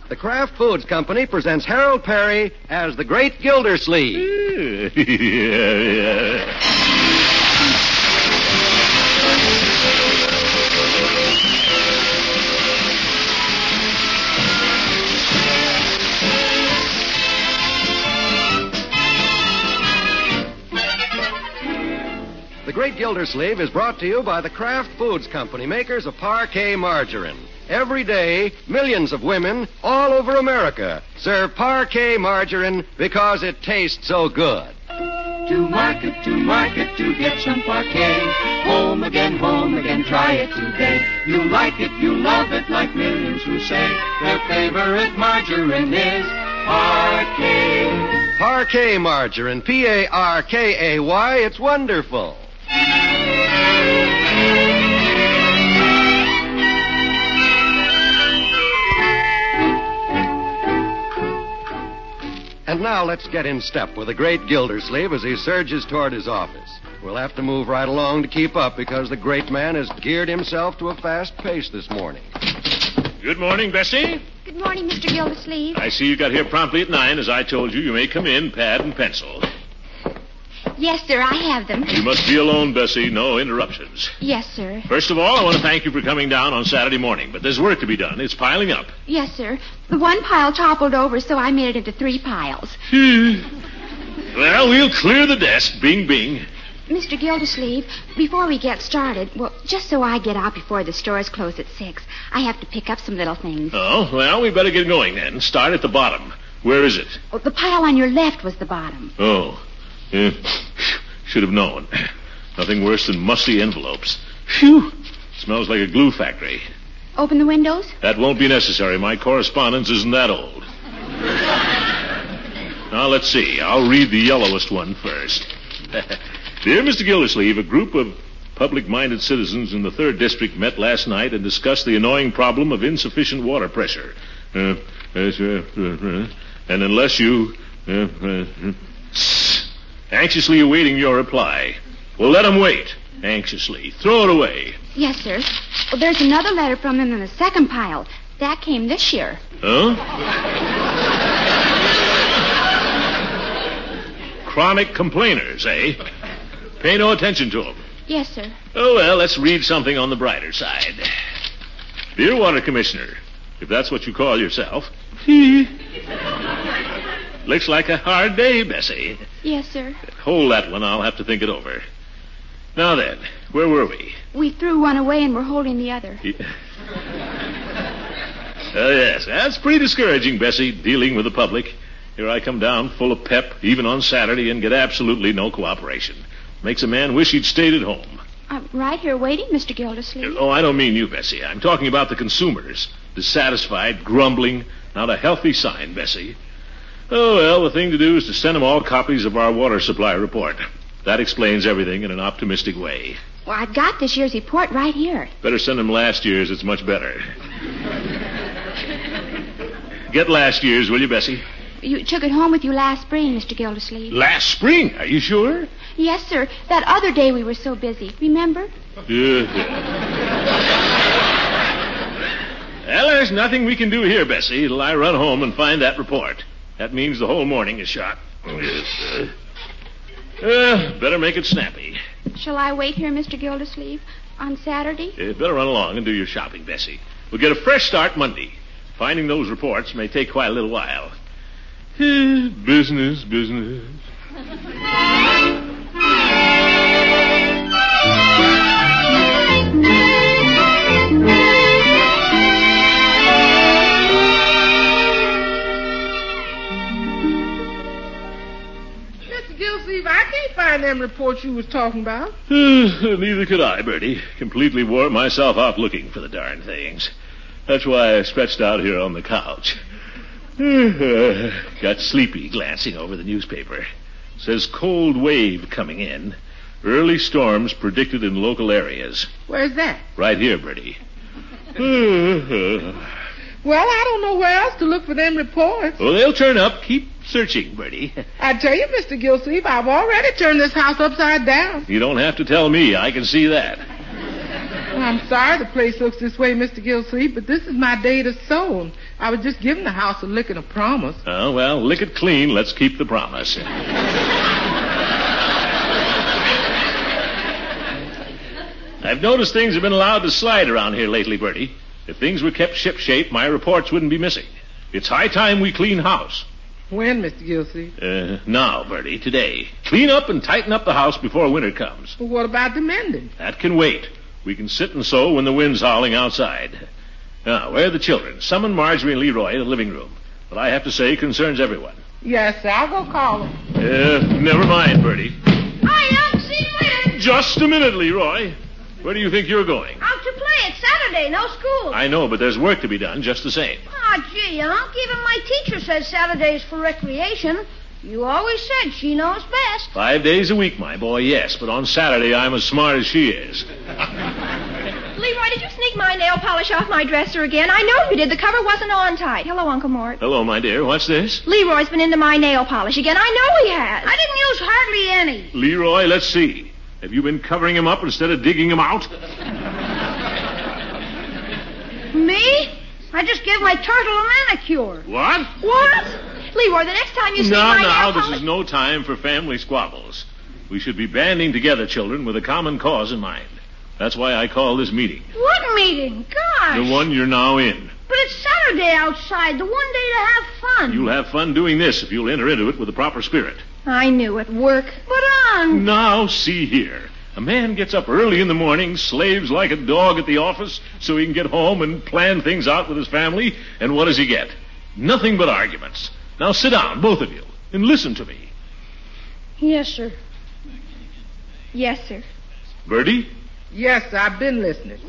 the Kraft Foods Company presents Harold Perry as the Great Gildersleeve. The Great Gildersleeve is brought to you by the Kraft Foods Company, makers of Parquet margarine. Every day, millions of women all over America serve Parquet margarine because it tastes so good. To market, to get some Parquet. Home again, try it today. You like it, you love it, like millions who say their favorite margarine is Parquet. Parquet margarine, Parkay, it's wonderful. And now let's get in step with the Great Gildersleeve as he surges toward his office. We'll have to move right along to keep up because the great man has geared himself to a fast pace this morning. Good morning, Bessie. Good morning, Mr. Gildersleeve. I see you got here promptly at 9. As I told you, you may come in, pad and pencil. Yes, sir, I have them. You must be alone, Bessie. No interruptions. Yes, sir. First of all, I want to thank you for coming down on Saturday morning, but there's work to be done. It's piling up. Yes, sir. The one pile toppled over, so I made it into 3 piles. Well, we'll clear the desk. Bing, bing. Mr. Gildersleeve, before we get started, well, just so I get out before the stores close at 6, I have to pick up some little things. Oh, well, we better get going then. Start at the bottom. Where is it? Oh, the pile on your left was the bottom. Oh. Yeah. Should have known. Nothing worse than musty envelopes. Phew. Smells like a glue factory. Open the windows? That won't be necessary. My correspondence isn't that old. Now, let's see. I'll read the yellowest one first. Dear Mr. Gildersleeve, a group of public-minded citizens in the 3rd District met last night and discussed the annoying problem of insufficient water pressure. And unless you... Anxiously awaiting your reply. Well, let them wait. Anxiously. Throw it away. Yes, sir. Well, there's another letter from them in the 2nd pile. That came this year. Huh? Chronic complainers, eh? Pay no attention to them. Yes, sir. Oh, well, let's read something on the brighter side. Dear Water Commissioner, if that's what you call yourself. Looks like a hard day, Bessie. Yes, sir. Hold that one. I'll have to think it over. Now then, where were we? We threw one away and we're holding the other. Yes, that's pretty discouraging, Bessie, dealing with the public. Here I come down full of pep, even on Saturday, and get absolutely no cooperation. Makes a man wish he'd stayed at home. I'm right here waiting, Mr. Gildersleeve. Oh, I don't mean you, Bessie. I'm talking about the consumers. Dissatisfied, grumbling. Not a healthy sign, Bessie. Oh, well, the thing to do is to send them all copies of our water supply report. That explains everything in an optimistic way. Well, I've got this year's report right here. Better send them last year's. It's much better. Get last year's, will you, Bessie? You took it home with you last spring, Mr. Gildersleeve. Last spring? Are you sure? Yes, sir. That other day we were so busy. Remember? Well, there's nothing we can do here, Bessie, till I run home and find that report. That means the whole morning is shot. Better make it snappy. Shall I wait here, Mr. Gildersleeve, on Saturday? Better run along and do your shopping, Bessie. We'll get a fresh start Monday. Finding those reports may take quite a little while. Business. Gildersleeve, I can't find them reports you was talking about. Neither could I, Bertie. Completely wore myself out looking for the darn things. That's why I stretched out here on the couch. Got sleepy glancing over the newspaper. Says cold wave coming in. Early storms predicted in local areas. Where's that? Right here, Bertie. Well, I don't know where else to look for them reports. Well, they'll turn up. Keep searching, Bertie. I tell you, Mr. Gildersleeve, I've already turned this house upside down. You don't have to tell me. I can see that. I'm sorry the place looks this way, Mr. Gilsleeve, but this is my day to sow. And I was just giving the house a lick and a promise. Oh, well, lick it clean. Let's keep the promise. I've noticed things have been allowed to slide around here lately, Bertie. If things were kept shipshape, my reports wouldn't be missing. It's high time we clean house. When, Mr. Gilsleeve? Now, Bertie, today. Clean up and tighten up the house before winter comes. Well, what about the mending? That can wait. We can sit and sew when the wind's howling outside. Now, where are the children? Summon Marjorie and Leroy to the living room. But I have to say, concerns everyone. Yes, sir. I'll go call them. Never mind, Bertie. Hi, Unc. See you later. Just a minute, Leroy. Where do you think you're going? Out to play. It's Saturday. No school. I know, but there's work to be done just the same. Ah, gee, Unc. Even my teacher says Saturday's for recreation. You always said she knows best. 5 days a week, my boy, yes. But on Saturday, I'm as smart as she is. Leroy, did you sneak my nail polish off my dresser again? I know you did. The cover wasn't on tight. Hello, Uncle Mort. Hello, my dear. What's this? Leroy's been into my nail polish again. I know he has. I didn't use hardly any. Leroy, let's see. Have you been covering him up instead of digging him out? Me? I just gave my turtle a manicure. What? What? Leroy, the next time you sneak my nail polish... This is no time for family squabbles. We should be banding together, children, with a common cause in mind. That's why I call this meeting. What meeting? Gosh. The one you're now in. But it's Saturday outside, the one day to have fun. You'll have fun doing this if you'll enter into it with the proper spirit. I knew it. Work. But, Unc... Now, see here. A man gets up early in the morning, slaves like a dog at the office so he can get home and plan things out with his family, and what does he get? Nothing but arguments. Now sit down, both of you, and listen to me. Yes, sir. Yes, sir. Bertie? Yes, sir. I've been listening.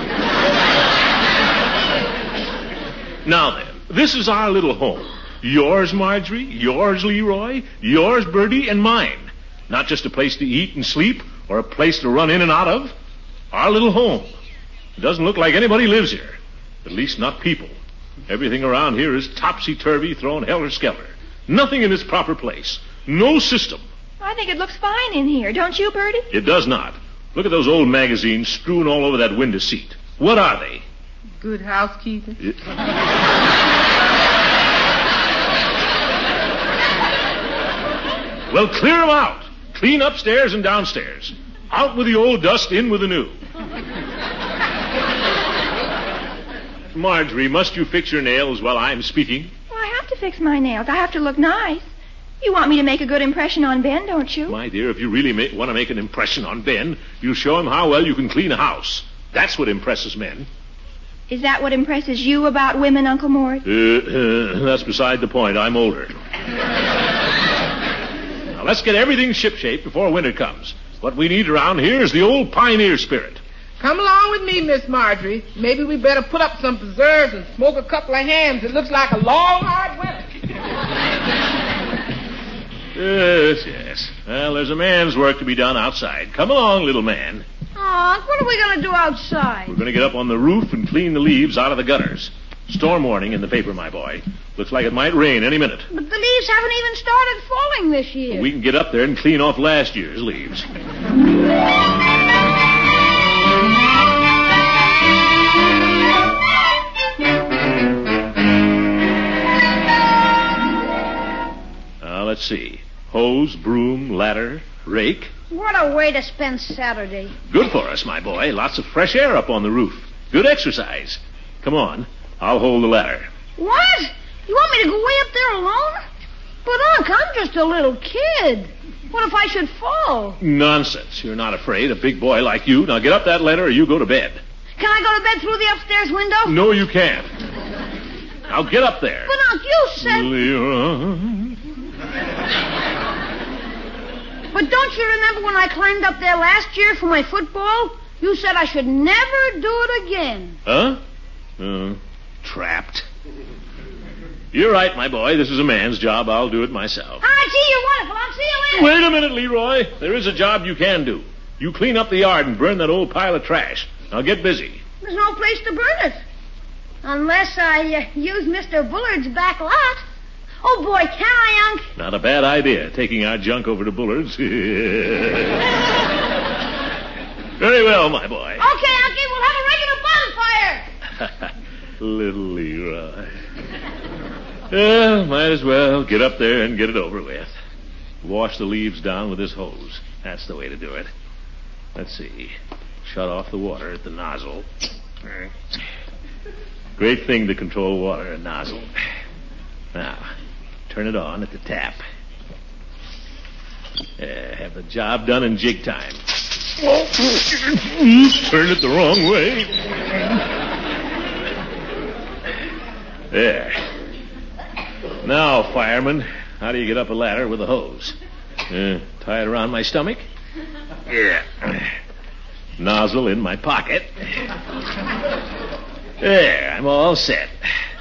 Now then, this is our little home. Yours, Marjorie, yours, Leroy, yours, Bertie, and mine. Not just a place to eat and sleep or a place to run in and out of. Our little home. It doesn't look like anybody lives here. At least not people. Everything around here is topsy-turvy, thrown helter-skelter. Nothing in its proper place. No system. I think it looks fine in here. Don't you, Bertie? It does not. Look at those old magazines strewn all over that window seat. What are they? Good housekeeping. Well, clear them out. Clean upstairs and downstairs. Out with the old dust, in with the new. Marjorie, must you fix your nails while I'm speaking? Well, I have to fix my nails. I have to look nice. You want me to make a good impression on Ben, don't you? My dear, if you really want to make an impression on Ben, you show him how well you can clean a house. That's what impresses men. Is that what impresses you about women, Uncle Mort? That's beside the point. I'm older. Now, let's get everything shipshape before winter comes. What we need around here is the old pioneer spirit. Come along with me, Miss Marjorie. Maybe we better put up some preserves and smoke a couple of hams. It looks like a long, hard winter. Yes. Well, there's a man's work to be done outside. Come along, little man. Aw, what are we going to do outside? We're going to get up on the roof and clean the leaves out of the gutters. Storm warning in the paper, my boy. Looks like it might rain any minute. But the leaves haven't even started falling this year. We can get up there and clean off last year's leaves. Let's see. Hose, broom, ladder, rake. What a way to spend Saturday. Good for us, my boy. Lots of fresh air up on the roof. Good exercise. Come on. I'll hold the ladder. What? You want me to go way up there alone? But, Unc, I'm just a little kid. What if I should fall? Nonsense. You're not afraid. A big boy like you. Now get up that ladder or you go to bed. Can I go to bed through the upstairs window? No, you can't. Now get up there. But, Unc, you said... Leroy. But don't you remember when I climbed up there last year for my football? You said I should never do it again. Huh? Trapped. You're right, my boy. This is a man's job. I'll do it myself. All right, see, you're wonderful. I'll see you later. Wait a minute, Leroy. There is a job you can do. You clean up the yard and burn that old pile of trash. Now get busy. There's no place to burn it. Unless I use Mr. Bullard's back lot. Oh, boy, can I, Unc? Not a bad idea, taking our junk over to Bullard's. Very well, my boy. Okay, Uncle, we'll Little Leroy. Well, might as well get up there and get it over with. Wash the leaves down with this hose. That's the way to do it. Let's see. Shut off the water at the nozzle. Great thing to control water, a nozzle. Now, turn it on at the tap. Have the job done in jig time. Turn it the wrong way. There. Now, fireman, how do you get up a ladder with a hose? Tie it around my stomach? Yeah. Nozzle in my pocket. There, I'm all set.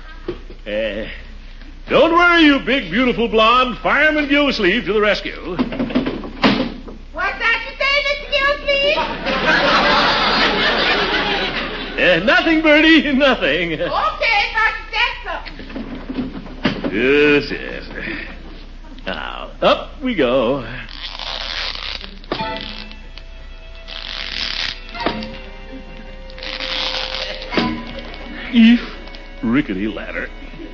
Don't worry, you big, beautiful blonde. Fireman Gillsleeve to the rescue. What's that you say, Mr. Gillsleeve? Nothing, Bertie, nothing. Okay, thought you said something. Yes. Now, up we go. Eef, rickety ladder.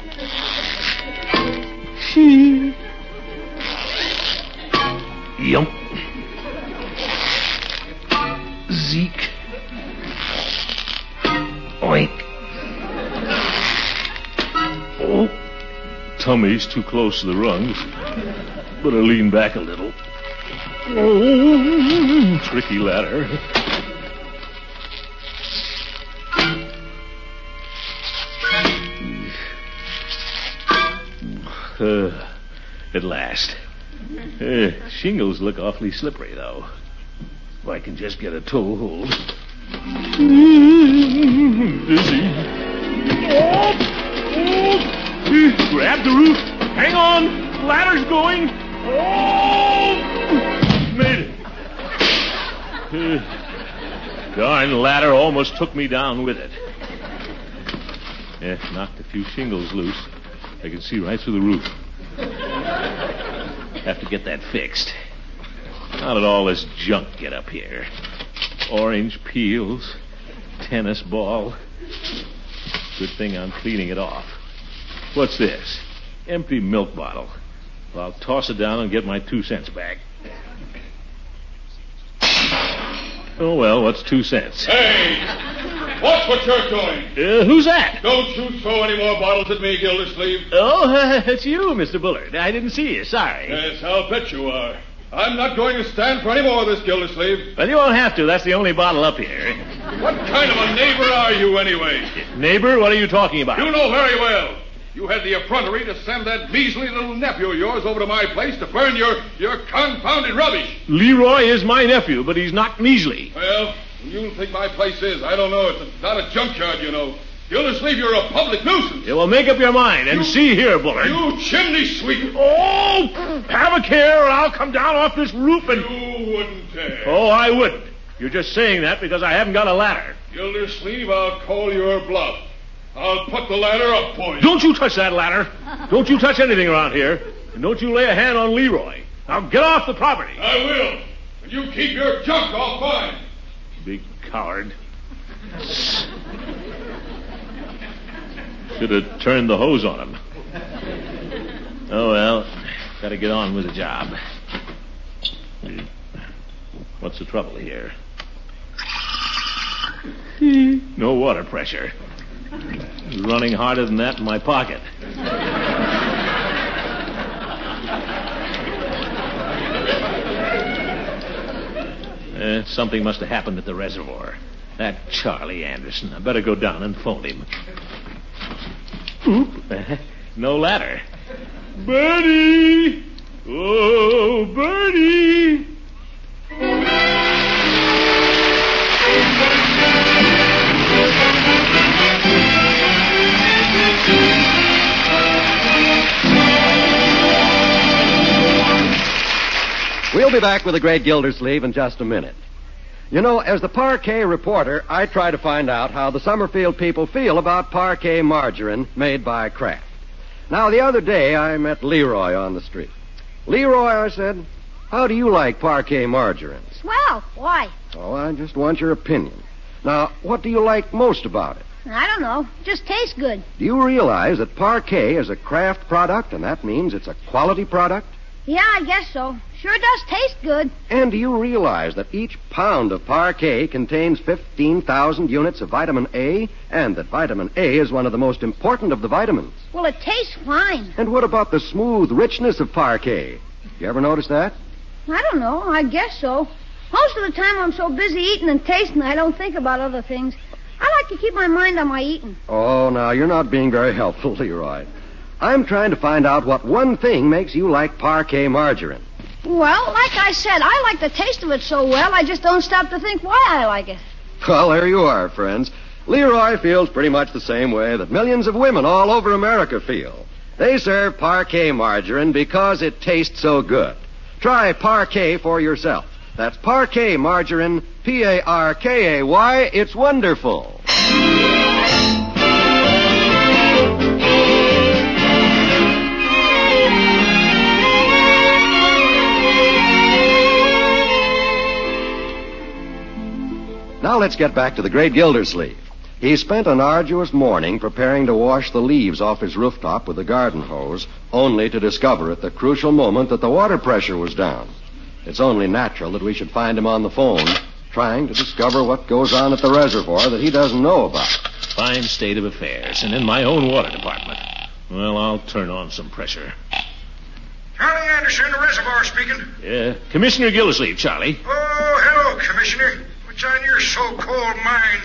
Yump. Zeke. Oink. Oh, tummy's too close to the rungs. Better lean back a little. Oh, tricky ladder. At last. Shingles look awfully slippery, though. If I can just get a toe hold. Dizzy. Grab the roof. Hang on. Ladder's going. Oh! Made it. Darn ladder almost took me down with it. Knocked a few shingles loose. I can see right through the roof. Have to get that fixed. How did all this junk get up here? Orange peels, tennis ball. Good thing I'm cleaning it off. What's this? Empty milk bottle. Well, I'll toss it down and get my 2 cents back. Oh, well, what's 2 cents? Hey! Watch what you're doing. Who's that? Don't you throw any more bottles at me, Gildersleeve. Oh, it's you, Mr. Bullard. I didn't see you. Sorry. Yes, I'll bet you are. I'm not going to stand for any more of this, Gildersleeve. Well, you won't have to. That's the only bottle up here. What kind of a neighbor are you, anyway? Neighbor? What are you talking about? You know very well. You had the effrontery to send that measly little nephew of yours over to my place to burn your confounded rubbish. Leroy is my nephew, but he's not measly. Well, you think my place is. I don't know. It's not a junkyard, you know. Gildersleeve, you're a public nuisance. Yeah, well, make up your mind and see here, Bullard. You chimney sweep. Oh, have a care or I'll come down off this roof and... You wouldn't dare. Oh, I wouldn't. You're just saying that because I haven't got a ladder. Gildersleeve, I'll call your bluff. I'll put the ladder up for you. Don't you touch that ladder. Don't you touch anything around here. And don't you lay a hand on Leroy. Now get off the property. I will. And you keep your junk off mine. Big coward. Should have turned the hose on him. Oh, well, gotta get on with the job. What's the trouble here? No water pressure. Running harder than that in my pocket. Something must have happened at the reservoir. That Charlie Anderson. I better go down and phone him. Oop. No ladder. Bertie! Oh, Bertie! We'll be back with the great Gildersleeve in just a minute. You know, as the Parquet reporter, I try to find out how the Summerfield people feel about Parquet margarine made by Kraft. Now, the other day, I met Leroy on the street. Leroy, I said, how do you like Parquet margarine? Swell. Why? Oh, I just want your opinion. Now, what do you like most about it? I don't know. Just tastes good. Do you realize that Parquet is a craft product, and that means it's a quality product? Yeah, I guess so. Sure does taste good. And do you realize that each pound of Parquet contains 15,000 units of vitamin A, and that vitamin A is one of the most important of the vitamins? Well, it tastes fine. And what about the smooth richness of Parquet? You ever notice that? I don't know. I guess so. Most of the time I'm so busy eating and tasting I don't think about other things. I like to keep my mind on my eating. Oh, now, you're not being very helpful, Leroy. I'm trying to find out what one thing makes you like Parquet margarine. Well, like I said, I like the taste of it so well, I just don't stop to think why I like it. Well, there you are, friends. Leroy feels pretty much the same way that millions of women all over America feel. They serve Parquet margarine because it tastes so good. Try Parquet for yourself. That's Parquet margarine, Parkay. It's wonderful. Now let's get back to the great Gildersleeve. He spent an arduous morning preparing to wash the leaves off his rooftop with a garden hose, only to discover at the crucial moment that the water pressure was down. It's only natural that we should find him on the phone, trying to discover what goes on at the reservoir that he doesn't know about. Fine state of affairs, and in my own water department. Well, I'll turn on some pressure. Charlie Anderson, the reservoir speaking. Yeah, Commissioner Gildersleeve, Charlie. Oh, hello, Commissioner. What's on your so-called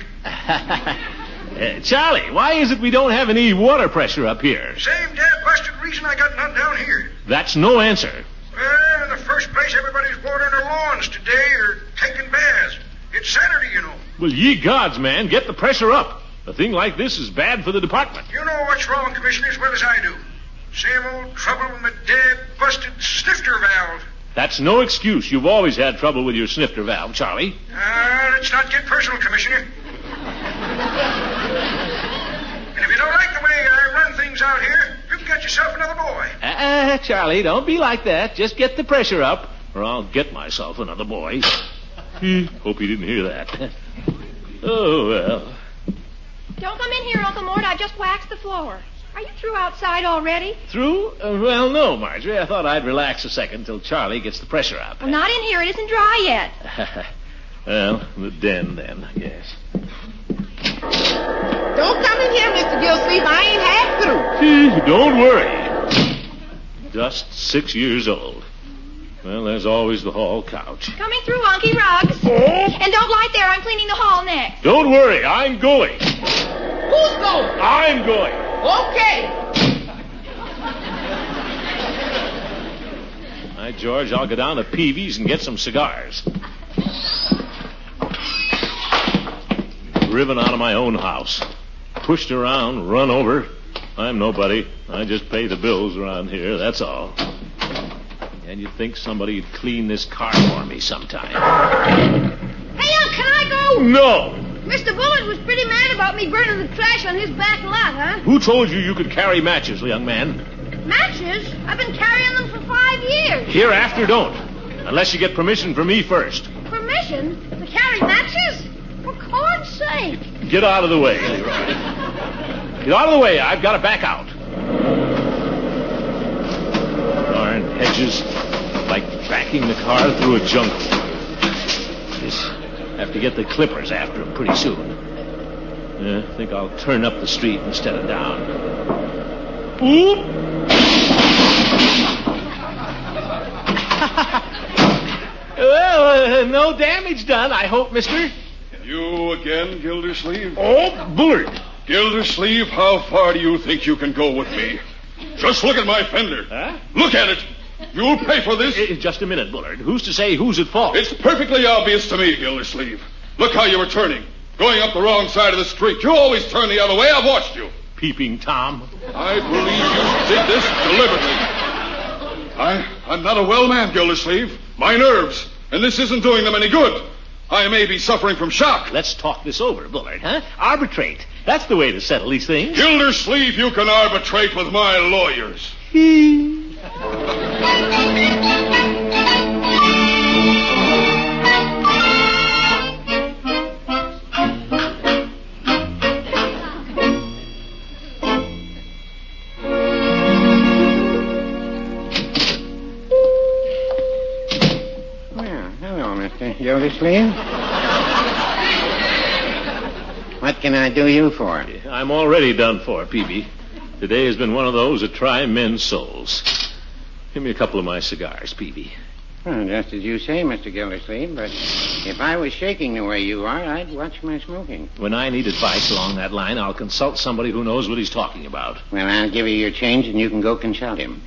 mind? Charlie, why is it we don't have any water pressure up here? Same dad-busted reason I got none down here. That's no answer. Well, in the first place, everybody's watering their lawns today or taking baths. It's Saturday, you know. Well, ye gods, man, get the pressure up. A thing like this is bad for the department. You know what's wrong, Commissioner, as well as I do. Same old trouble with my dad-busted snifter valve. That's no excuse. You've always had trouble with your snifter valve, Charlie. Let's not get personal, Commissioner. And if you don't like the way I run things out here, you can get yourself another boy. Charlie, don't be like that. Just get the pressure up, or I'll get myself another boy. Hope you didn't hear that. Oh, well. Don't come in here, Uncle Mort. I just waxed the floor. Are you through outside already? Through? Well, no, Marjorie. I thought I'd relax a second till Charlie gets the pressure up. Well, not in here. It isn't dry yet. Well, the den, then, I guess. Don't come in here, Mr. Gildersleeve. I ain't half through. Don't worry. Just 6 years old. Well, there's always the hall couch. Coming through, Unky Rugs. Oh. And don't light there. I'm cleaning the hall next. Don't worry. I'm going. Who's going? I'm going. Okay. All right, George, I'll go down to Peavy's and get some cigars. Driven out of my own house. Pushed around, run over. I'm nobody. I just pay the bills around here, that's all. And you'd think somebody'd clean this car for me sometime. Hey, can I go? No! Mr. Bullard was pretty mad about me burning the trash on his back lot, huh? Who told you could carry matches, young man? Matches? I've been carrying them for 5 years. Hereafter, don't. Unless you get permission from me first. Permission? To carry matches? For corn's sake. Get out of the way, Leroy. Get out of the way. I've got to back out. Darn hedges. Like backing the car through a jungle. Have to get the clippers after him pretty soon. I think I'll turn up the street instead of down. Oop! Well, no damage done, I hope, mister. You again, Gildersleeve? Oh, Bullard. Gildersleeve, how far do you think you can go with me? Just look at my fender. Huh? Look at it. You'll pay for this. Just a minute, Bullard. Who's to say who's at fault? It's perfectly obvious to me, Gildersleeve. Look how you were turning. Going up the wrong side of the street. You always turn the other way. I've watched you. Peeping Tom. I believe you did this deliberately. I'm not a well man, Gildersleeve. My nerves. And this isn't doing them any good. I may be suffering from shock. Let's talk this over, Bullard, huh? Arbitrate. That's the way to settle these things. Gildersleeve, you can arbitrate with my lawyers. Gildersleeve? What can I do you for? I'm already done for, Peavy. Today has been one of those that try men's souls. Give me a couple of my cigars, Peavy. Well, just as you say, Mr. Gildersleeve, but if I was shaking the way you are, I'd watch my smoking. When I need advice along that line, I'll consult somebody who knows what he's talking about. Well, I'll give you your change and you can go consult him.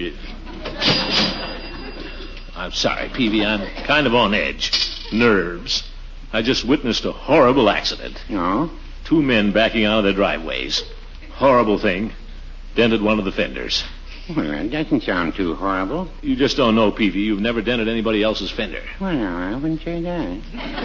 I'm sorry, Peavy. I'm kind of on edge. Nerves. I just witnessed a horrible accident. No? 2 men backing out of their driveways. Horrible thing. Dented one of the fenders. Well, that doesn't sound too horrible. You just don't know, Peavy. You've never dented anybody else's fender. Well, I wouldn't say that.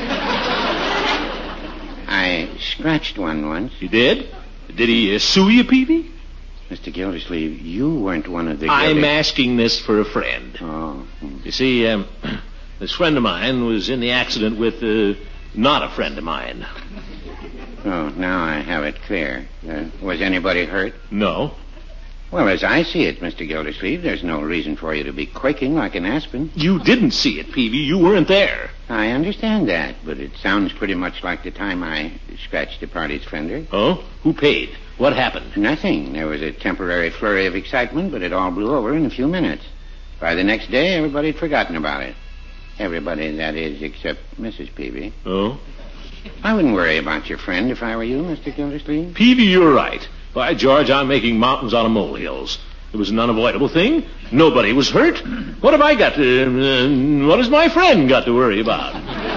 I scratched one once. You did? Did he sue you, Peavy? Mr. Gildersleeve, you weren't one of the... I'm asking this for a friend. Oh. You see, this friend of mine was in the accident with not a friend of mine. Oh, now I have it clear. Was anybody hurt? No. Well, as I see it, Mr. Gildersleeve, there's no reason for you to be quaking like an aspen. You didn't see it, Peavy. You weren't there. I understand that, but it sounds pretty much like the time I scratched the party's fender. Oh? Who paid? What happened? Nothing. There was a temporary flurry of excitement, but it all blew over in a few minutes. By the next day, everybody had forgotten about it. Everybody, that is, except Mrs. Peavy. Oh? I wouldn't worry about your friend if I were you, Mr. Gildersleeve. Peavy, you're right. By George, I'm making mountains out of molehills. It was an unavoidable thing. Nobody was hurt. What have I got to... what has my friend got to worry about?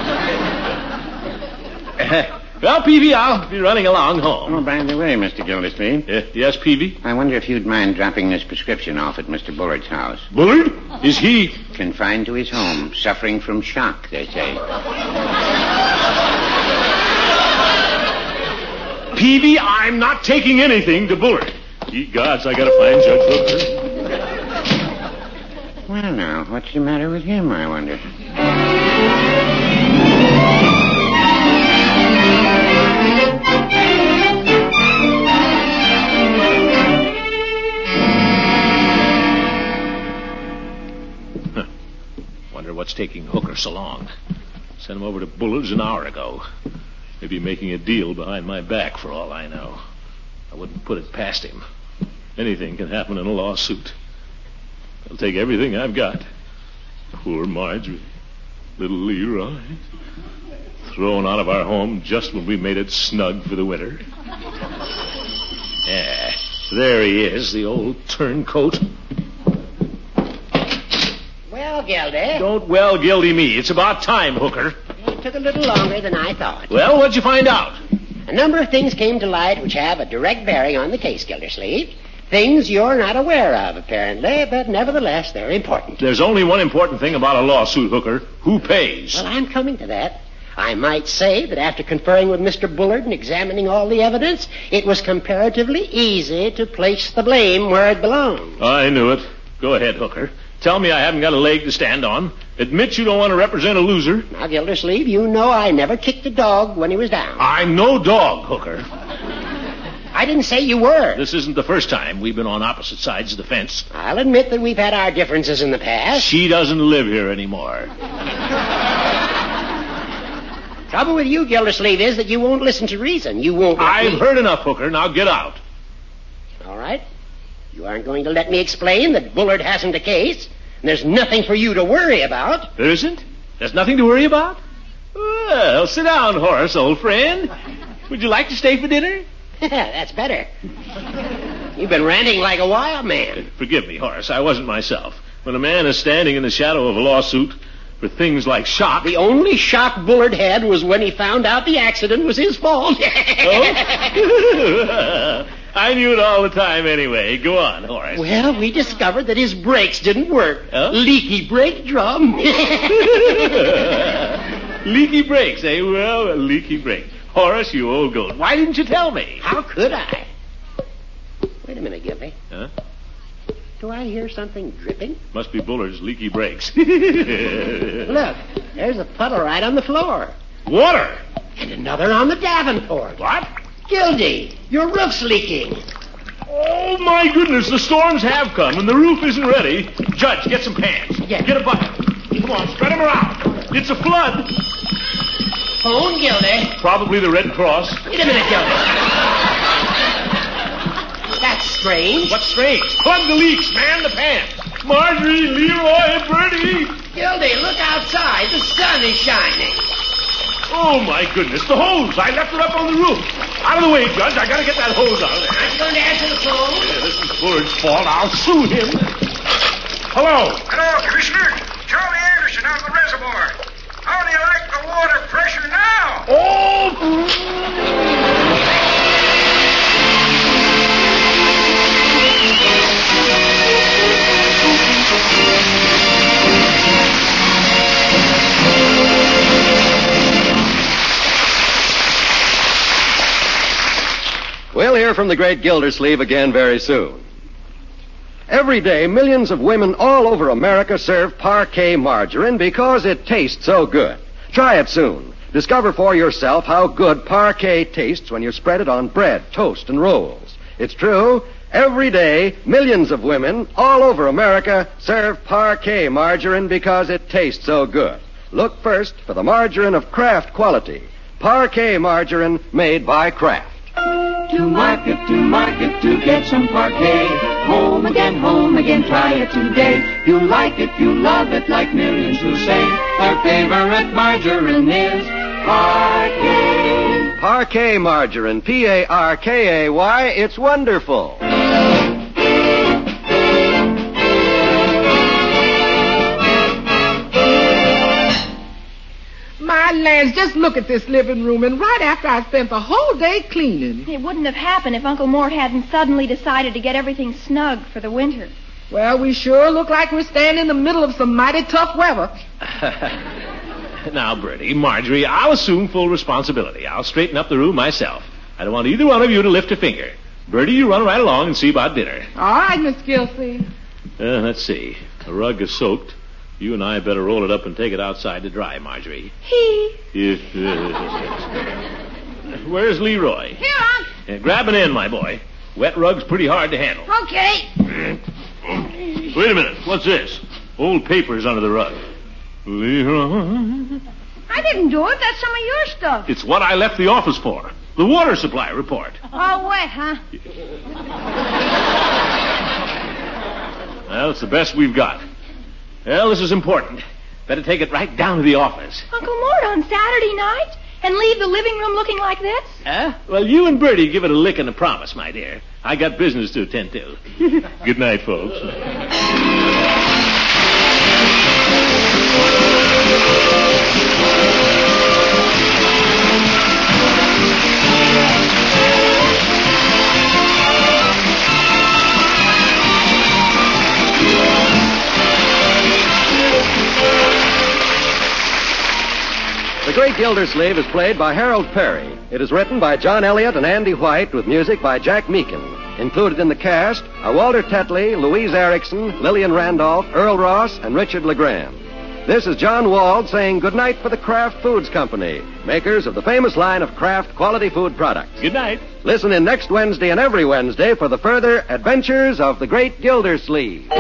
Well, Peavy, I'll be running along home. Oh, by the way, Mr. Gildersleeve. Yes, Peavy? I wonder if you'd mind dropping this prescription off at Mr. Bullard's house. Bullard? Is he... Confined to his home, suffering from shock, they say. Peavy, I'm not taking anything to Bullard. Ye gods, I gotta find Judge Hooker. Well, now, what's the matter with him, I wonder? Wonder what's taking Hooker so long. Sent him over to Bullard's an hour ago. Maybe making a deal behind my back, for all I know. I wouldn't put it past him. Anything can happen in a lawsuit. I'll take everything I've got. Poor Marjorie. Little Leroy. Thrown out of our home just when we made it snug for the winter. Yeah, there he is, the old turncoat. Well, Gildy. Don't well Gildy me. It's about time, Hooker. It took a little longer than I thought. Well, what'd you find out? A number of things came to light which have a direct bearing on the case, Gildersleeve. Things you're not aware of, apparently, but nevertheless, they're important. There's only one important thing about a lawsuit, Hooker. Who pays? Well, I'm coming to that. I might say that after conferring with Mr. Bullard and examining all the evidence, it was comparatively easy to place the blame where it belonged. I knew it. Go ahead, Hooker. Tell me I haven't got a leg to stand on. Admit you don't want to represent a loser. Now, Gildersleeve, you know I never kicked a dog when he was down. I'm no dog, Hooker. I didn't say you were. This isn't the first time we've been on opposite sides of the fence. I'll admit that we've had our differences in the past. She doesn't live here anymore. Trouble with you, Gildersleeve, is that you won't listen to reason. You won't. I've heard enough, Hooker. Now get out. All right. You aren't going to let me explain that Bullard hasn't a case, and there's nothing for you to worry about. There isn't? There's nothing to worry about? Well, sit down, Horace, old friend. Would you like to stay for dinner? That's better. You've been ranting like a wild man. Forgive me, Horace. I wasn't myself. When a man is standing in the shadow of a lawsuit for things like shock... The only shock Bullard had was when he found out the accident was his fault. Oh? I knew it all the time anyway. Go on, Horace. Well, we discovered that his brakes didn't work. Huh? Leaky brake drum. Leaky brakes, eh? Well, a leaky brake. Horace, you old goat. Why didn't you tell me? How could I? Wait a minute, Gilby. Huh? Do I hear something dripping? Must be Bullard's leaky brakes. Look, there's a puddle right on the floor. Water! And another on the Davenport. What? Gildy, your roof's leaking. Oh, my goodness, the storms have come, and the roof isn't ready. Judge, get some pans. Yeah. Get a bucket. Come on, spread them around. It's a flood. phone, Gildy. Probably the Red Cross. Wait a minute, Gildy. That's strange. What's strange? Plug the leaks, man the pan. Marjorie, Leroy, Bertie. Gildy, look outside. The sun is shining. Oh, my goodness, the hose. I left her up on the roof. Out of the way, Judge. I gotta get that hose out of there. I'm going to answer the phone. Yeah, this is Bullard's fault. I'll sue him. Hello. Hello, Commissioner. Charlie Anderson out of the reservoir. How do you like the water pressure now? Oh! We'll hear from the great Gildersleeve again very soon. Every day, millions of women all over America serve Parquet margarine because it tastes so good. Try it soon. Discover for yourself how good Parquet tastes when you spread it on bread, toast, and rolls. It's true. Every day, millions of women all over America serve Parquet margarine because it tastes so good. Look first for the margarine of Kraft quality. Parquet margarine made by Kraft. To market, to get some Parquet. Home again, try it today. You like it, you love it, like millions who say their favorite margarine is Parquet. Parquet margarine, P-A-R-K-A-Y, it's wonderful. My lands, just look at this living room, and right after I spent the whole day cleaning. It wouldn't have happened if Uncle Mort hadn't suddenly decided to get everything snug for the winter. Well, we sure look like we're standing in the middle of some mighty tough weather. Now, Bertie, Marjorie, I'll assume full responsibility. I'll straighten up the room myself. I don't want either one of you to lift a finger. Bertie, you run right along and see about dinner. All right, Miss Gilsey. Let's see. The rug is soaked. You and I better roll it up and take it outside to dry, Marjorie. Where's Leroy? Here, Unc. Grab an end, my boy. Wet rug's pretty hard to handle. Okay. Wait a minute. What's this? Old papers under the rug. Leroy? I didn't do it. That's some of your stuff. It's what I left the office for. The water supply report. All wet, huh? Well, it's the best we've got. Well, this is important. Better take it right down to the office. Uncle Mort on Saturday night? And leave the living room looking like this? Well, you and Bertie give it a lick and a promise, my dear. I got business to attend to. Good night, folks. The Great Gildersleeve is played by Harold Perry. It is written by John Elliott and Andy White with music by Jack Meakin. Included in the cast are Walter Tetley, Louise Erickson, Lillian Randolph, Earl Ross, and Richard LeGrand. This is John Wald saying goodnight for the Kraft Foods Company, makers of the famous line of Kraft quality food products. Good night. Listen in next Wednesday and every Wednesday for the further adventures of the Great Gildersleeve.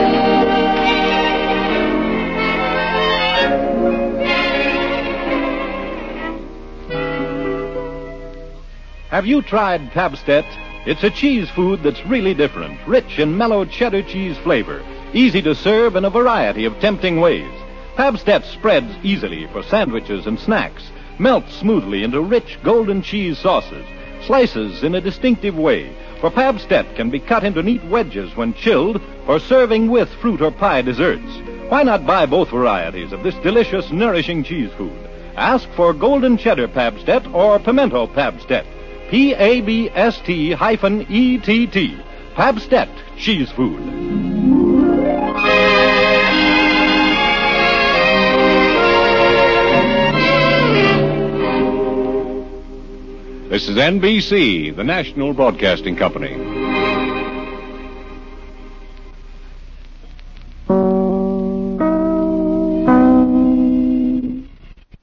Have you tried Pabstet? It's a cheese food that's really different, rich in mellow cheddar cheese flavor, easy to serve in a variety of tempting ways. Pabstet spreads easily for sandwiches and snacks, melts smoothly into rich golden cheese sauces, slices in a distinctive way, for Pabstet can be cut into neat wedges when chilled for serving with fruit or pie desserts. Why not buy both varieties of this delicious, nourishing cheese food? Ask for golden cheddar Pabstet or pimento Pabstet. Pabst-ETT. Pabstet cheese food. This is NBC, the National Broadcasting Company.